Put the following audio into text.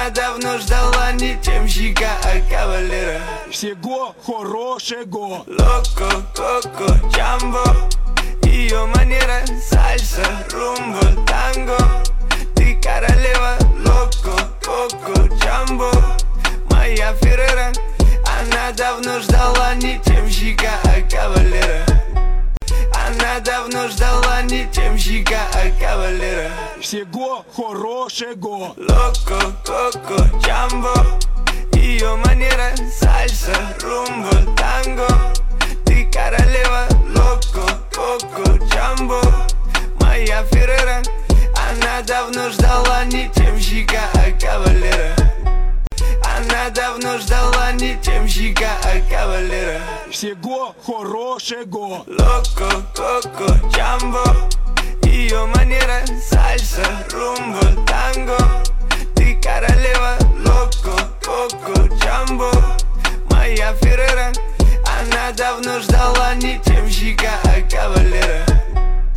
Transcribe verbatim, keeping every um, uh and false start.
Она давно ждала не темщика, а кавалера. Всего хорошего. Локо, коко, джамбо. Ее манера, сальса, румба, танго. Ты королева, локо, коко, джамбо. Моя Феррера. Она давно ждала не темщика, а кавалера. Она давно ждала не темщика, а кавалера. Всего хорошего. Локо, коко, джамбо. Ее манера, сальса, румба, танго. Ты королева, локо, коко, джамбо. Моя Феррера. Она давно ждала не темщика, а кавалера. Она давно ждала не темщика, а кавалера. Всего хорошего. Локо, коко, джамбо. Ее манера, сальса, румба, танго. Ты королева, локо, коко, джамбо. Моя Феррера. Она давно ждала не